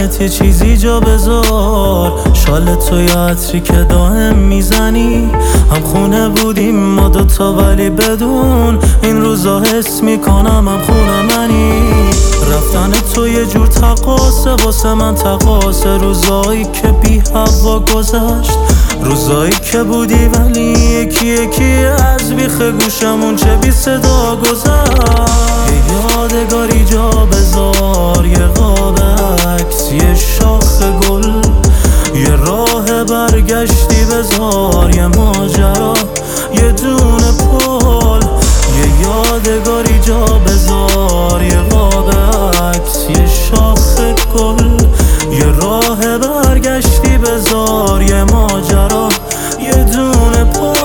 دهنت یه چیزی جا بذار. شال تو یه عطری که دائم میزنی. هم خونه بودیم ما دوتا ولی بدون این روزا حس میکنم هم خونه منی. رفتن تو یه جور تقاسه واسه من تقاسه. روزایی که بی هوا گذشت، روزایی که بودی ولی یکی یکی از بیخ گوشمون چه بی صدا گذشت. یه یادگاری جا بذار، یه قاب عکس، یه شاخ گل، یه راه برگشتی بذار، یه ماجرا، یه دونه پل. یه یادگاری جا بذار، یه قاب عکس، یه شاخ گل، یه راه برگشتی بذار، یه ماجرا، یه دونه پل.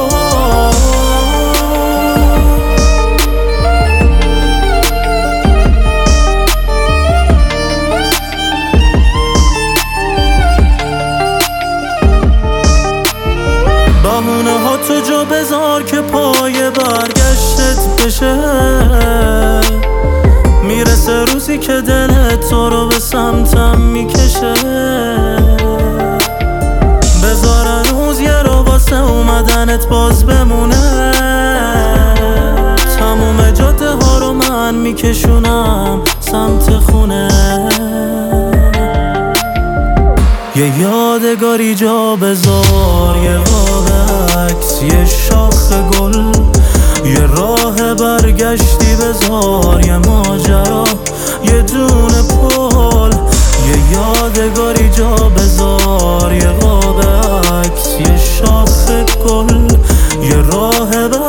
بهونه ها تو جا بذار که پای برگشتت بشه. میرسه روزی که دلت تو رو به سمتم میکشه. بذار هنوز یه رو واسه اومدنت باز بمونه. تموم جاده ها رو من میکشونم سمت خونه. یه یادگاری جا بذار، یه قاب عکس، یه شاخ گل، یه راه برگشتی بذار، یه ماجرا، یه دونه پل. یه یادگاری جا بذار، یه قاب عکس، یه شاخ گل، یه راه